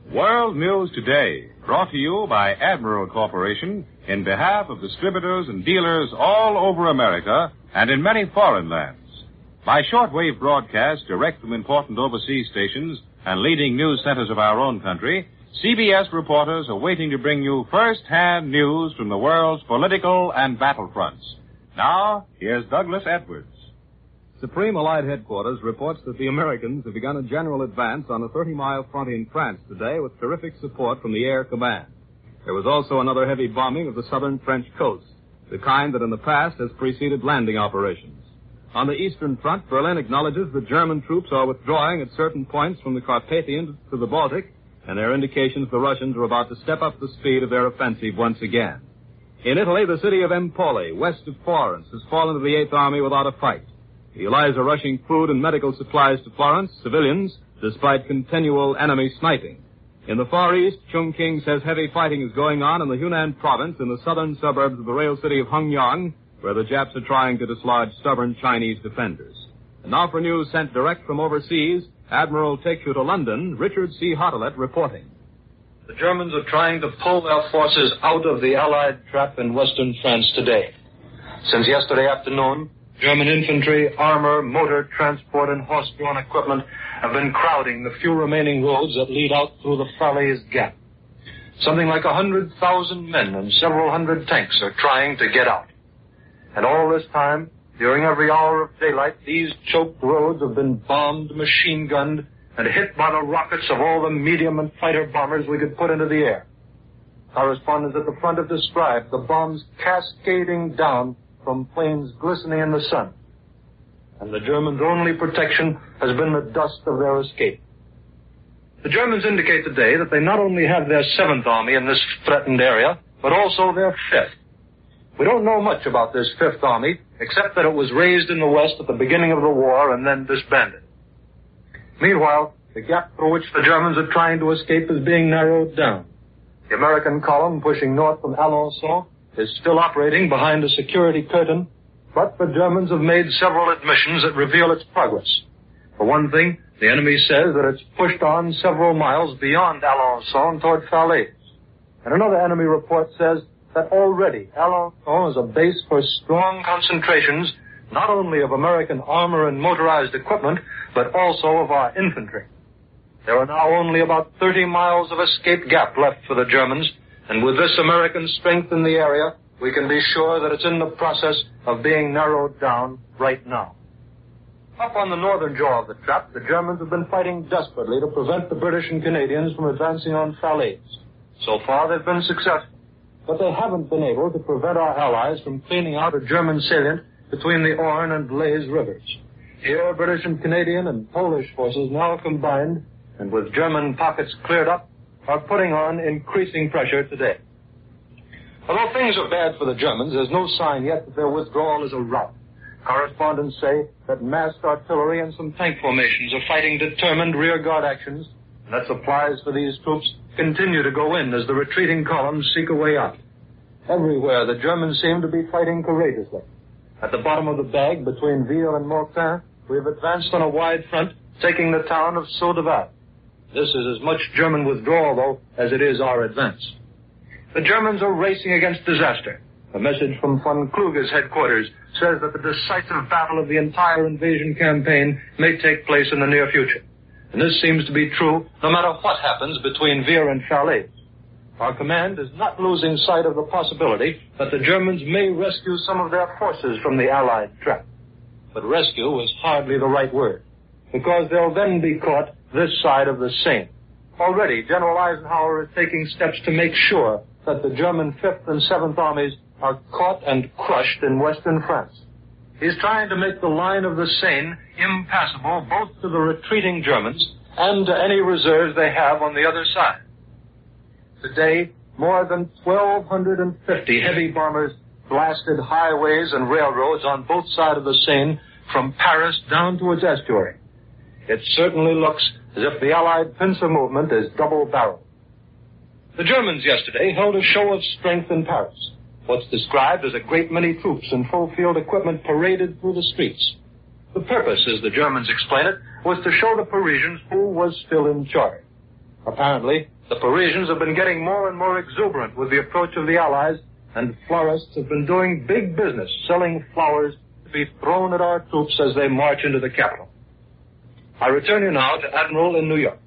World News Today, brought to you by Admiral Corporation in behalf of distributors and dealers all over America and in many foreign lands. By shortwave broadcast direct from important overseas stations and leading news centers of our own country, CBS reporters are waiting to bring you first-hand news from the world's political and battlefronts. Now, here's Douglas Edwards. Supreme Allied Headquarters reports that the Americans have begun a general advance on a 30-mile front in France today with terrific support from the Air Command. There was also another heavy bombing of the southern French coast, the kind that in the past has preceded landing operations. On the eastern front, Berlin acknowledges that German troops are withdrawing at certain points from the Carpathians to the Baltic, and there are indications the Russians are about to step up the speed of their offensive once again. In Italy, the city of Empoli, west of Florence, has fallen to the Eighth Army without a fight. The Allies are rushing food and medical supplies to Florence, civilians, despite continual enemy sniping. In the Far East, Chongqing says heavy fighting is going on in the Hunan province in the southern suburbs of the rail city of Hengyang, where the Japs are trying to dislodge stubborn Chinese defenders. And now for news sent direct from overseas, Admiral takes you to London, Richard C. Hartelet reporting. The Germans are trying to pull their forces out of the Allied trap in western France today. Since yesterday afternoon, German infantry, armor, motor, transport, and horse-drawn equipment have been crowding the few remaining roads that lead out through the Falaise Gap. Something like 100,000 men and several hundred tanks are trying to get out. And all this time, during every hour of daylight, these choked roads have been bombed, machine-gunned, and hit by the rockets of all the medium and fighter bombers we could put into the air. Correspondents at the front have described the bombs cascading down from planes glistening in the sun. And the Germans' only protection has been the dust of their escape. The Germans indicate today that they not only have their 7th Army in this threatened area, but also their 5th. We don't know much about this 5th Army, except that it was raised in the West at the beginning of the war and then disbanded. Meanwhile, the gap through which the Germans are trying to escape is being narrowed down. The American column pushing north from Alençon is still operating behind a security curtain, but the Germans have made several admissions that reveal its progress. For one thing, the enemy says that it's pushed on several miles beyond Alençon toward Falaise. And another enemy report says that already Alençon is a base for strong concentrations not only of American armor and motorized equipment, but also of our infantry. There are now only about 30 miles of escape gap left for the Germans, and with this American strength in the area, we can be sure that it's in the process of being narrowed down right now. Up on the northern jaw of the trap, the Germans have been fighting desperately to prevent the British and Canadians from advancing on Falaise. So far, they've been successful, but they haven't been able to prevent our allies from cleaning out a German salient between the Orne and Blaise rivers. Here, British and Canadian and Polish forces now combined, and with German pockets cleared up, are putting on increasing pressure today. Although things are bad for the Germans, there's no sign yet that their withdrawal is a rout. Correspondents say that massed artillery and some tank formations are fighting determined rearguard actions, and that supplies for these troops continue to go in as the retreating columns seek a way out. Everywhere, the Germans seem to be fighting courageously. At the bottom of the bag, between Ville and Mortain, we have advanced on a wide front, taking the town of Saudeville. This is as much German withdrawal, though, as it is our advance. The Germans are racing against disaster. A message from von Kluge's headquarters says that the decisive battle of the entire invasion campaign may take place in the near future. And this seems to be true no matter what happens between Vire and Falaise. Our command is not losing sight of the possibility that the Germans may rescue some of their forces from the Allied trap. But rescue is hardly the right word, because they'll then be caught this side of the Seine. Already, General Eisenhower is taking steps to make sure that the German 5th and 7th Armies are caught and crushed in western France. He's trying to make the line of the Seine impassable both to the retreating Germans and to any reserves they have on the other side. Today, more than 1,250 heavy bombers blasted highways and railroads on both sides of the Seine from Paris down to its estuary. It certainly looks as if the Allied pincer movement is double-barreled. The Germans yesterday held a show of strength in Paris. What's described as a great many troops and full-field equipment paraded through the streets. The purpose, as the Germans explain it, was to show the Parisians who was still in charge. Apparently, the Parisians have been getting more and more exuberant with the approach of the Allies, and florists have been doing big business selling flowers to be thrown at our troops as they march into the capital. I return you now to Admiral in New York.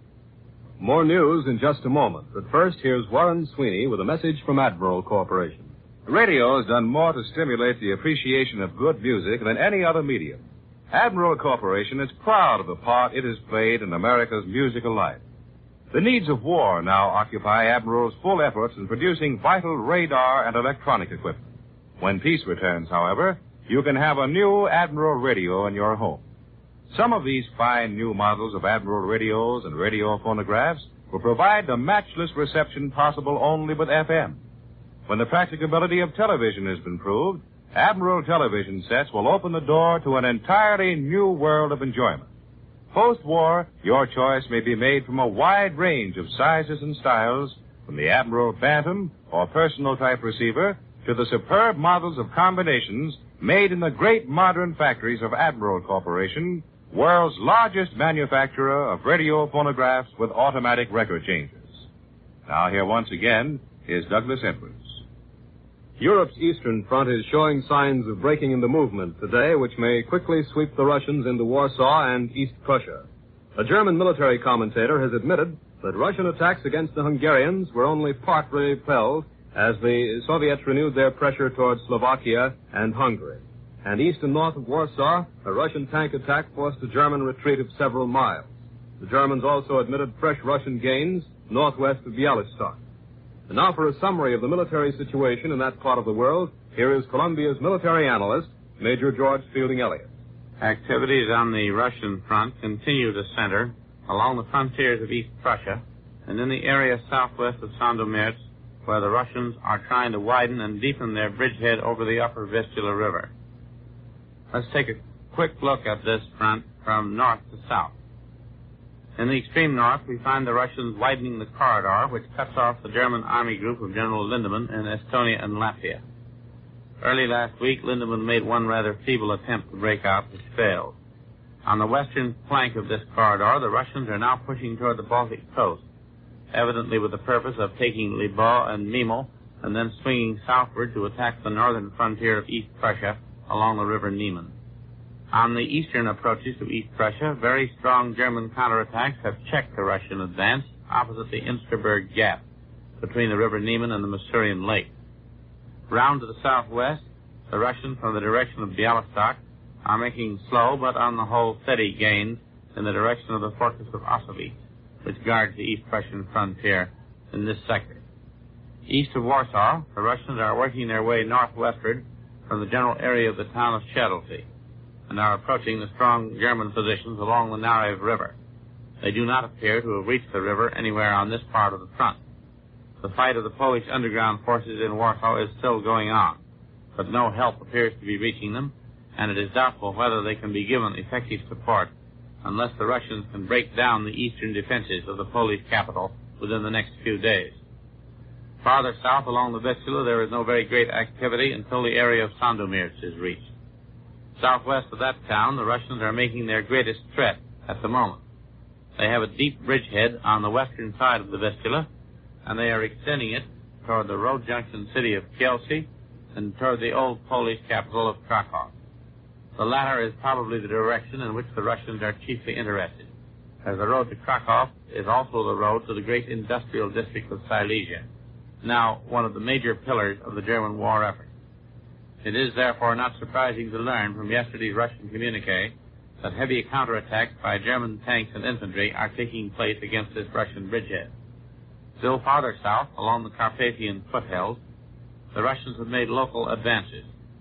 More news in just a moment, but first here's Warren Sweeney with a message from Admiral Corporation. Radio has done more to stimulate the appreciation of good music than any other medium. Admiral Corporation is proud of the part it has played in America's musical life. The needs of war now occupy Admiral's full efforts in producing vital radar and electronic equipment. When peace returns, however, you can have a new Admiral radio in your home. Some of these fine new models of Admiral radios and radio phonographs will provide the matchless reception possible only with FM. When the practicability of television has been proved, Admiral television sets will open the door to an entirely new world of enjoyment. Post-war, your choice may be made from a wide range of sizes and styles, from the Admiral Bantam or personal type receiver to the superb models of combinations made in the great modern factories of Admiral Corporation, world's largest manufacturer of radio phonographs with automatic record changers. Now here once again is Douglas Edwards. Europe's eastern front is showing signs of breaking into movement today, which may quickly sweep the Russians into Warsaw and East Prussia. A German military commentator has admitted that Russian attacks against the Hungarians were only partly repelled as the Soviets renewed their pressure towards Slovakia and Hungary. And east and north of Warsaw, a Russian tank attack forced a German retreat of several miles. The Germans also admitted fresh Russian gains northwest of Bialystok. And now for a summary of the military situation in that part of the world, here is Columbia's military analyst, Major George Fielding Elliott. Activities on the Russian front continue to center along the frontiers of East Prussia and in the area southwest of Sandomierz, where the Russians are trying to widen and deepen their bridgehead over the upper Vistula River. Let's take a quick look at this front from north to south. In the extreme north, we find the Russians widening the corridor which cuts off the German army group of General Lindemann in Estonia and Latvia. Early last week, Lindemann made one rather feeble attempt to break out, which failed. On the western flank of this corridor, the Russians are now pushing toward the Baltic coast, evidently with the purpose of taking Libau and Memel and then swinging southward to attack the northern frontier of East Prussia along the river Niemen. On the eastern approaches to East Prussia, very strong German counterattacks have checked the Russian advance opposite the Insterberg Gap between the river Niemen and the Masurian Lake. Round to the southwest, the Russians from the direction of Bialystok are making slow but on the whole steady gains in the direction of the fortress of Austerlitz, which guards the East Prussian frontier in this sector. East of Warsaw, the Russians are working their way northwestward from the general area of the town of Shadolty and are approaching the strong German positions along the Narew River. They do not appear to have reached the river anywhere on this part of the front. The fight of the Polish underground forces in Warsaw is still going on, but no help appears to be reaching them, and it is doubtful whether they can be given effective support unless the Russians can break down the eastern defenses of the Polish capital within the next few days. Farther south along the Vistula, there is no very great activity until the area of Sandomierz is reached. Southwest of that town, the Russians are making their greatest threat at the moment. They have a deep bridgehead on the western side of the Vistula, and they are extending it toward the road junction city of Kielce and toward the old Polish capital of Krakow. The latter is probably the direction in which the Russians are chiefly interested, as the road to Krakow is also the road to the great industrial district of Silesia, now one of the major pillars of the German war effort. It is therefore not surprising to learn from yesterday's Russian communique that heavy counterattacks by German tanks and infantry are taking place against this Russian bridgehead. Still farther south, along the Carpathian foothills, the Russians have made local advances.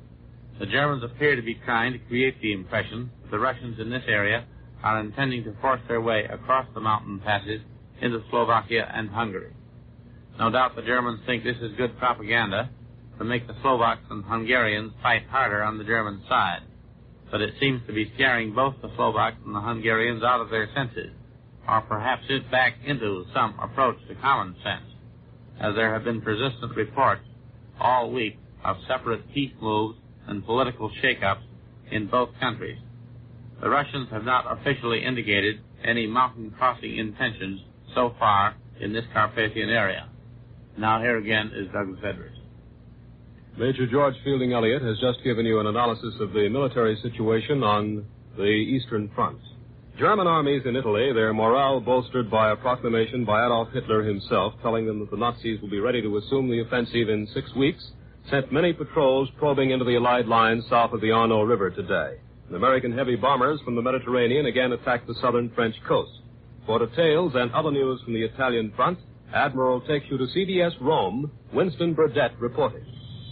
The Germans appear to be trying to create the impression that the Russians in this area are intending to force their way across the mountain passes into Slovakia and Hungary. No doubt the Germans think this is good propaganda to make the Slovaks and Hungarians fight harder on the German side, but it seems to be scaring both the Slovaks and the Hungarians out of their senses, or perhaps it back into some approach to common sense, as there have been persistent reports all week of separate peace moves and political shake-ups in both countries. The Russians have not officially indicated any mountain crossing intentions so far in this Carpathian area. Now here again is Douglas Edwards. Major George Fielding Elliott has just given you an analysis of the military situation on the Eastern Front. German armies in Italy, their morale bolstered by a proclamation by Adolf Hitler himself telling them that the Nazis will be ready to assume the offensive in 6 weeks, sent many patrols probing into the Allied lines south of the Arno River today. The American heavy bombers from the Mediterranean again attacked the southern French coast. For details and other news from the Italian front, Admiral takes you to CBS Rome, Winston Burdett reporting.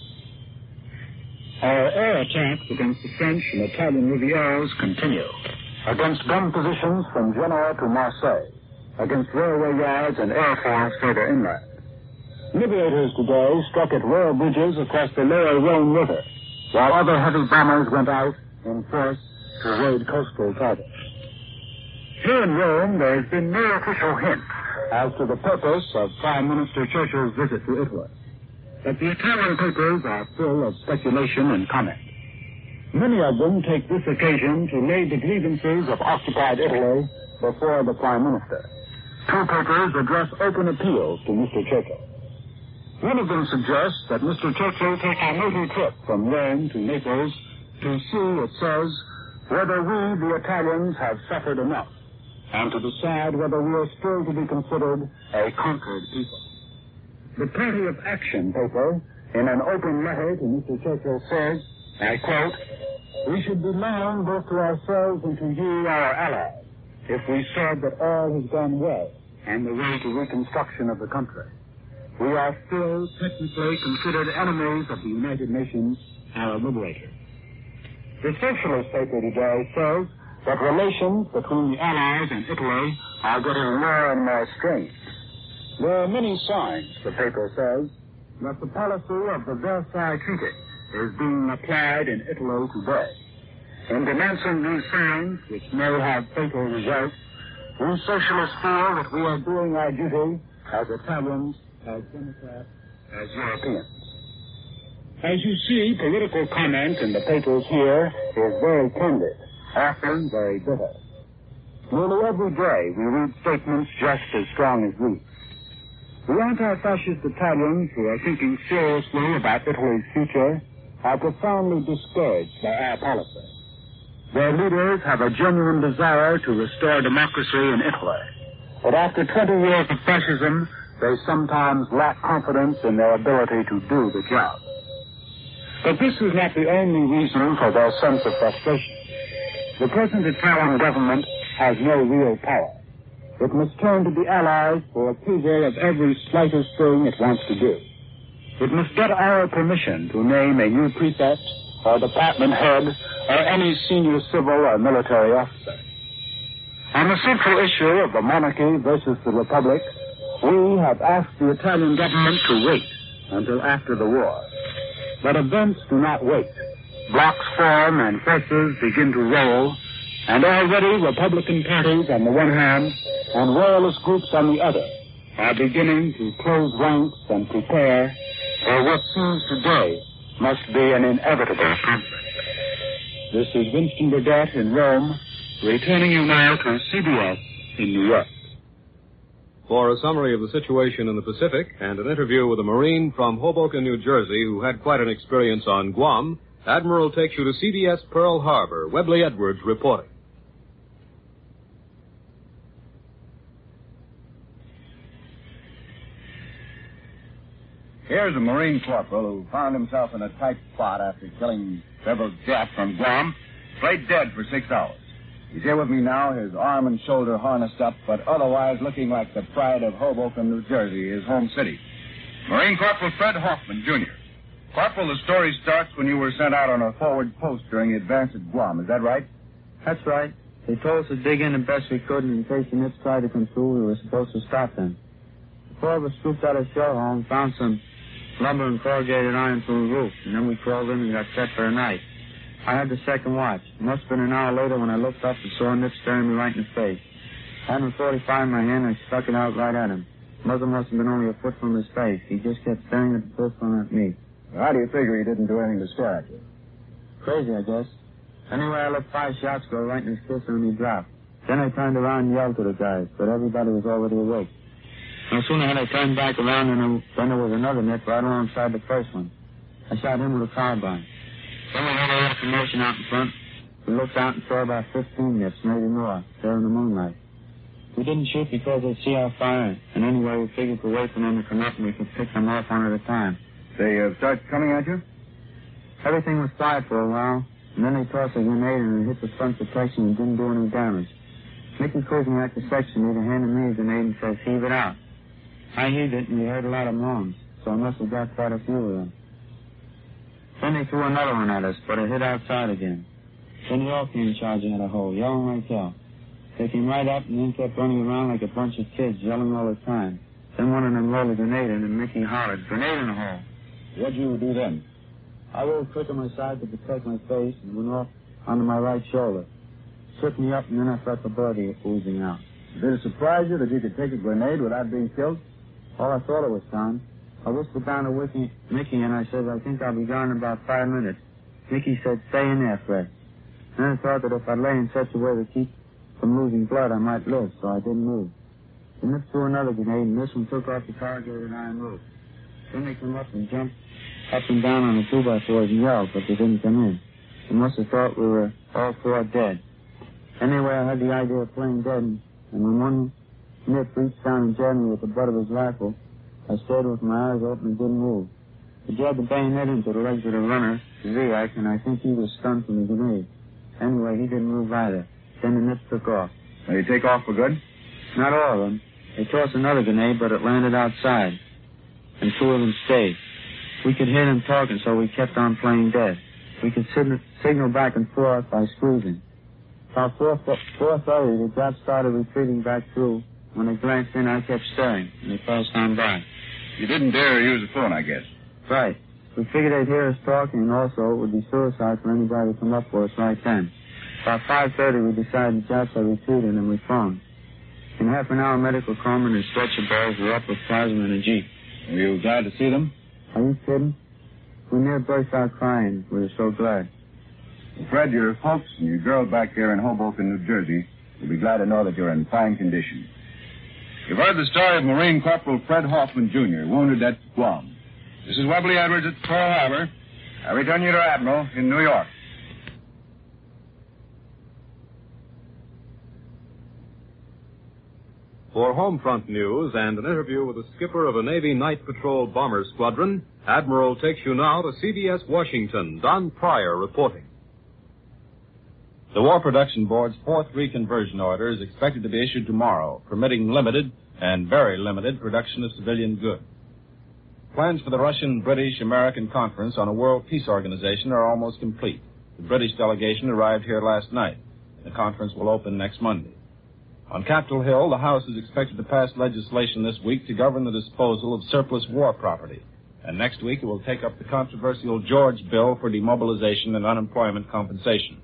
Our air attacks against the French and Italian Rivieras continue. Against gun positions from Genoa to Marseille. Against railway yards and airfields further inland. Liberators today struck at rail bridges across the lower Rhone River, while other heavy bombers went out in force to raid coastal targets. Here in Rome, there has been no official hint as to the purpose of Prime Minister Churchill's visit to Italy. But the Italian papers are full of speculation and comment. Many of them take this occasion to lay the grievances of occupied Italy before the Prime Minister. Two papers address open appeals to Mr. Churchill. One of them suggests that Mr. Churchill take a motor trip from Rome to Naples to see, it says, whether we, the Italians, have suffered enough, and to decide whether we are still to be considered a conquered people. The Party of Action paper, in an open letter to Mr. Churchill, says, I quote, we should be lying both to ourselves and to you, our allies, if we said that all has gone well on the way to reconstruction of the country. We are still technically considered enemies of the United Nations, our liberators. The Socialist paper today says that relations between the Allies and Italy are getting more and more strained. There are many signs, the paper says, that the policy of the Versailles Treaty is being applied in Italy today. In denouncing these signs, which may have fatal results, we socialists feel that we are doing our duty as Italians, as Democrats, as Europeans. As you see, political comment in the papers here is very candid, often very bitter. Nearly every day we read statements just as strong as these. The anti-fascist Italians who are thinking seriously about Italy's future are profoundly discouraged by our policy. Their leaders have a genuine desire to restore democracy in Italy. But after 20 years of fascism, they sometimes lack confidence in their ability to do the job. But this is not the only reason for their sense of frustration. The present Italian government has no real power. It must turn to the Allies for approval of every slightest thing it wants to do. It must get our permission to name a new prefect or department head or any senior civil or military officer. On the central issue of the monarchy versus the republic, we have asked the Italian government to wait until after the war. But events do not wait. Blocks form and forces begin to roll, and already Republican parties on the one hand and royalist groups on the other are beginning to close ranks and prepare for what seems today must be an inevitable conflict. This is Winston Burdett in Rome, returning you now to CBS in New York. For a summary of the situation in the Pacific and an interview with a Marine from Hoboken, New Jersey, who had quite an experience on Guam, Admiral takes you to CBS Pearl Harbor. Webley Edwards reporting. Here's a Marine corporal who found himself in a tight spot after killing several Japs from Guam, played dead for 6 hours. He's here with me now, his arm and shoulder harnessed up, but otherwise looking like the pride of Hoboken, New Jersey, his home city. Marine Corporal Fred Hoffman, Jr. Corporal, the story starts when you were sent out on a forward post during the advance at Guam. Is that right? That's right. They told us to dig in the best we could, and in case the Nips tried to come through, we were supposed to stop them. The four of us swooped out of shore home, found some lumber and corrugated iron through the roof, and then we crawled in and got set for the night. I had the second watch. It must have been an hour later when I looked up and saw Nip staring me right in the face. Having a .45 in my hand, I stuck it out right at him. Muzzle must have been only a foot from his face. He just kept staring at the pistol and at me. How do you figure he didn't do anything to stare at you? Crazy, I guess. Anyway, I let 5 shots go right in his kisser and he dropped. Then I turned around and yelled to the guys, but everybody was already awake. No sooner had I turned back around than there was another net right alongside the first one. I shot him with a carbine. Then we heard a little commotion out in front. We looked out and saw about 15 nips, maybe more, there in the moonlight. We didn't shoot because they'd see our fire, and anyway we figured to wait for them to come up and we could pick them off one at a time. They start coming at you? Everything was quiet for a while, and then they tossed a grenade and it hit the front protection and didn't do any damage. Mickey Kuzniak, the section leader, handed me a grenade and says, heave it out. I heaved it and we heard a lot of moans, so I must have got quite a few of them. Then they threw another one at us, but it hit outside again. Then they all came charging at a hole, yelling like hell. They came right up and then kept running around like a bunch of kids, yelling all the time. Then one of them rolled a grenade in and Mickey hollered, grenade in the hole. What'd you do then? I rolled quick on my side to protect my face and went off onto my right shoulder. Took me up and then I felt the blood oozing out. Did it surprise you that you could take a grenade without being killed? Oh, I thought it was time. I whispered down to Mickey and I said, I think I'll be gone in about 5 minutes. Mickey said, stay in there, Fred. Then I thought that if I lay in such a way to keep from losing blood, I might live, so I didn't move. Then they threw another grenade and this one took off the corrugated iron roof. Then they came up and jumped up and down on the 2x4s and yelled, but they didn't come in. They must have thought we were all 4 dead. Anyway, I had the idea of playing dead, and when one nip reached down and jabbed me with the butt of his rifle, I stayed with my eyes open and didn't move. He jabbed the bayonet into the legs of the runner, Ziak, and I think he was stunned from the grenade. Anyway, he didn't move either. Then the nips took off. Did they take off for good? Not all of them. They tossed another grenade, but it landed outside, and 2 of them stayed. We could hear them talking, so we kept on playing dead. We could signal back and forth by squeezing. About 4:30, the Japs started retreating back through. When they glanced in, I kept staring, and they passed on by. You didn't dare use the phone, I guess. Right. We figured they'd hear us talking, and also it would be suicide for anybody to come up for us right then. About 5:30, we decided the Japs had retreated, and we phoned. In half an hour, medical corpsmen and stretcher bearers were up with plasma in a jeep. Were you glad to see them? Are you kidding? We near burst out crying. We were so glad. Fred, your folks and your girl back there in Hoboken, New Jersey, will be glad to know that you're in fine condition. You've heard the story of Marine Corporal Fred Hoffman, Jr., wounded at Guam. This is Webley Edwards at Pearl Harbor. I return you to Admiral in New York. For Homefront news and an interview with the skipper of a Navy Night Patrol Bomber Squadron, Admiral takes you now to CBS Washington. Don Pryor reporting. The War Production Board's 4th reconversion order is expected to be issued tomorrow, permitting limited and very limited production of civilian goods. Plans for the Russian, British, American Conference on a World Peace Organization are almost complete. The British delegation arrived here last night. The conference will open next Monday. On Capitol Hill, the House is expected to pass legislation this week to govern the disposal of surplus war property. And next week it will take up the controversial George Bill for demobilization and unemployment compensation.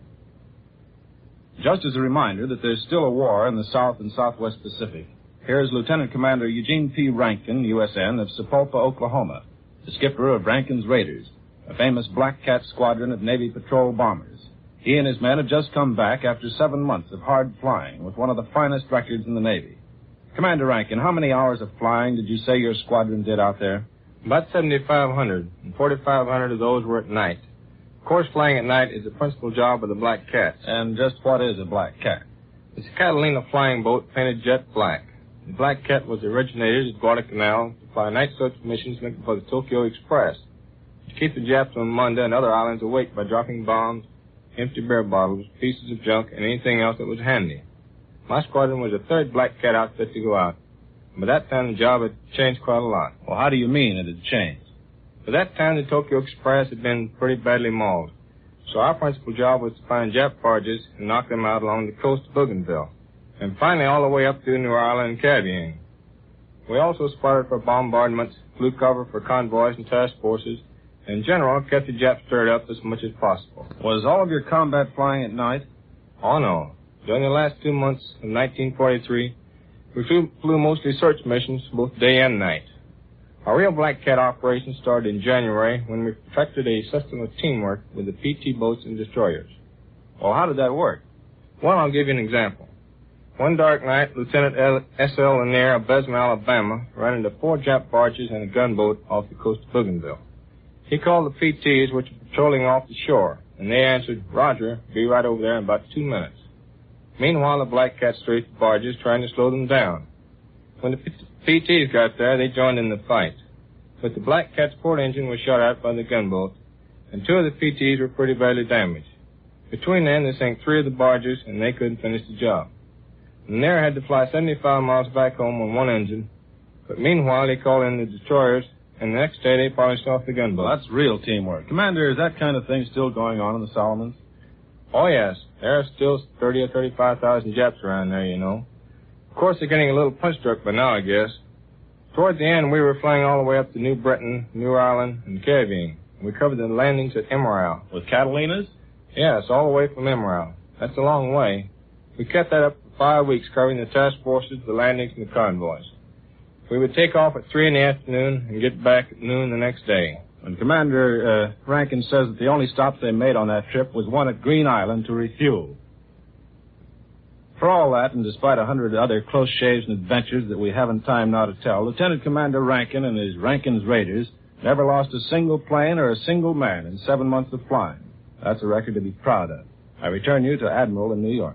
Just as a reminder that there's still a war in the South and Southwest Pacific, here's Lieutenant Commander Eugene P. Rankin, USN, of Sapulpa, Oklahoma, the skipper of Rankin's Raiders, a famous Black Cat squadron of Navy patrol bombers. He and his men have just come back after 7 months of hard flying with one of the finest records in the Navy. Commander Rankin, how many hours of flying did you say your squadron did out there? About 7,500, and 4,500 of those were at night. Of course, flying at night is the principal job of the Black Cats. And just what is a Black Cat? It's a Catalina flying boat painted jet black. The Black Cat was originated at Guadalcanal to fly night search missions meant for the Tokyo Express, to keep the Japs on Munda and other islands awake by dropping bombs, empty beer bottles, pieces of junk, and anything else that was handy. My squadron was the 3rd Black Cat outfit to go out. By that time, the job had changed quite a lot. Well, how do you mean it had changed? By that time, the Tokyo Express had been pretty badly mauled. So our principal job was to find Jap barges and knock them out along the coast of Bougainville, and finally all the way up to New Ireland and Caribbean. We also spotted for bombardments, flew cover for convoys and task forces, and in general kept the Japs stirred up as much as possible. Was all of your combat flying at night? Oh, no. During the last 2 months of 1943, we flew mostly search missions both day and night. Our real Black Cat operation started in January when we perfected a system of teamwork with the PT boats and destroyers. Well, how did that work? Well, I'll give you an example. One dark night, Lieutenant S.L. Lanier of Bessemer, Alabama, ran into 4 Jap barges and a gunboat off the coast of Bougainville. He called the PTs, which were patrolling off the shore, and they answered, "Roger, be right over there in about 2 minutes." Meanwhile, the Black Cat strafed the barges, trying to slow them down. When the PTs got there, they joined in the fight. But the Black Cat's port engine was shot out by the gunboat, and 2 of the PTs were pretty badly damaged. Between them, they sank 3 of the barges, and they couldn't finish the job. Lanier had to fly 75 miles back home on 1 engine, but meanwhile, he called in the destroyers, and the next day they polished off the gunboat. Well, that's real teamwork. Commander, is that kind of thing still going on in the Solomons? Oh, yes. There are still 30 or 35,000 Japs around there, you know. Of course, they're getting a little punch-drunk by now, I guess. Toward the end, we were flying all the way up to New Britain, New Ireland, and Caribbean. We covered the landings at Emerald. With Catalinas? Yes, all the way from Emerald. That's a long way. We kept that up for 5 weeks, covering the task forces, the landings, and the convoys. We would take off at 3 in the afternoon and get back at noon the next day. And Commander Rankin says that the only stop they made on that trip was one at Green Island to refuel. For all that, and despite 100 other close shaves and adventures that we haven't time now to tell, Lieutenant Commander Rankin and his Rankin's Raiders never lost a single plane or a single man in 7 months of flying. That's a record to be proud of. I return you to Admiral in New York.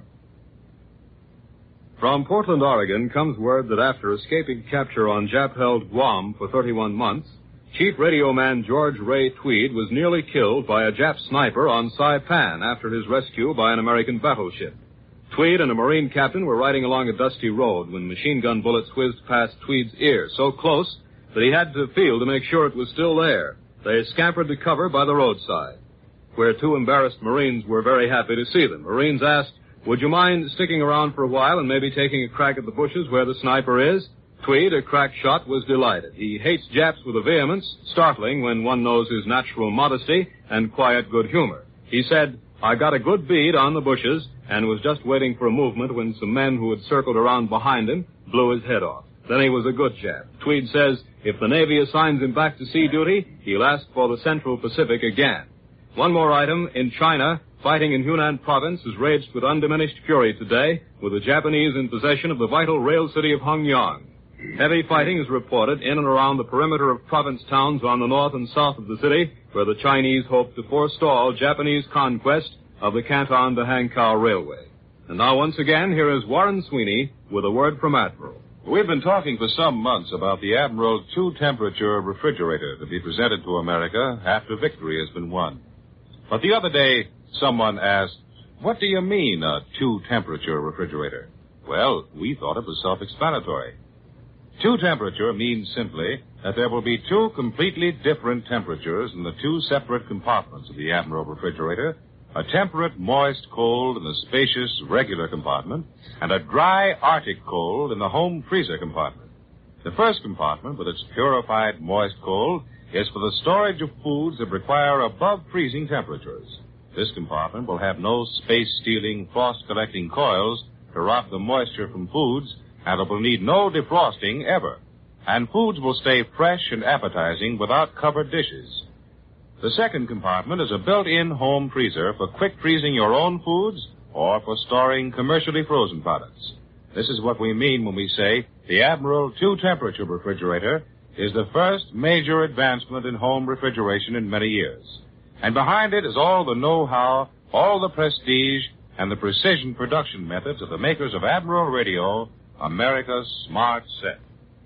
From Portland, Oregon, comes word that after escaping capture on Jap-held Guam for 31 months, Chief Radio Man George Ray Tweed was nearly killed by a Jap sniper on Saipan after his rescue by an American battleship. Tweed and a Marine captain were riding along a dusty road when machine gun bullets whizzed past Tweed's ear, so close that he had to feel to make sure it was still there. They scampered to cover by the roadside, where 2 embarrassed Marines were very happy to see them. Marines asked, "Would you mind sticking around for a while and maybe taking a crack at the bushes where the sniper is?" Tweed, a crack shot, was delighted. He hates Japs with a vehemence startling when one knows his natural modesty and quiet good humor. He said, "I got a good bead on the bushes and was just waiting for a movement when some men who had circled around behind him blew his head off. Then he was a good Jap." Tweed says if the Navy assigns him back to sea duty, he'll ask for the Central Pacific again. One more item. In China, fighting in Hunan province has raged with undiminished fury today, with the Japanese in possession of the vital rail city of Hongyang. Heavy fighting is reported in and around the perimeter of province towns on the north and south of the city, where the Chinese hope to forestall Japanese conquest of the Canton to Hankow Railway. And now, once again, here is Warren Sweeney with a word from Admiral. We've been talking for some months about the Admiral's 2-temperature refrigerator to be presented to America after victory has been won. But the other day, someone asked, "What do you mean, a 2-temperature refrigerator?" Well, we thought it was self-explanatory. 2-temperature means simply that there will be 2 completely different temperatures in the 2 separate compartments of the Admiral refrigerator, a temperate, moist cold in the spacious, regular compartment, and a dry, Arctic cold in the home freezer compartment. The first compartment, with its purified, moist cold, is for the storage of foods that require above-freezing temperatures. This compartment will have no space-stealing, frost-collecting coils to rob the moisture from foods, and it will need no defrosting ever. And foods will stay fresh and appetizing without covered dishes. The second compartment is a built-in home freezer for quick freezing your own foods or for storing commercially frozen products. This is what we mean when we say the Admiral 2-temperature refrigerator is the first major advancement in home refrigeration in many years. And behind it is all the know-how, all the prestige, and the precision production methods of the makers of Admiral Radio, America's Smart Set.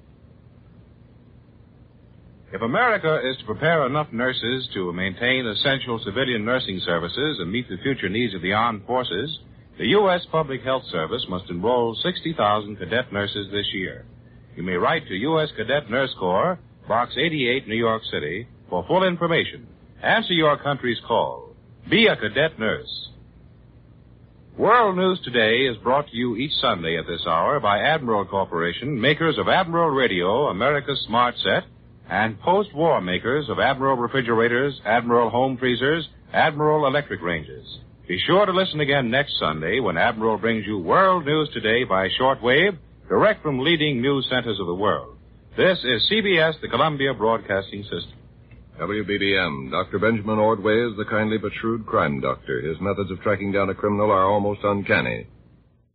If America is to prepare enough nurses to maintain essential civilian nursing services and meet the future needs of the armed forces, the U.S. Public Health Service must enroll 60,000 cadet nurses this year. You may write to U.S. Cadet Nurse Corps, Box 88, New York City, for full information. Answer your country's call. Be a cadet nurse. World News Today is brought to you each Sunday at this hour by Admiral Corporation, makers of Admiral Radio, America's Smart Set, and post-war makers of Admiral refrigerators, Admiral home freezers, Admiral electric ranges. Be sure to listen again next Sunday when Admiral brings you World News Today by shortwave, direct from leading news centers of the world. This is CBS, the Columbia Broadcasting System. WBBM. Dr. Benjamin Ordway is the kindly but shrewd crime doctor. His methods of tracking down a criminal are almost uncanny.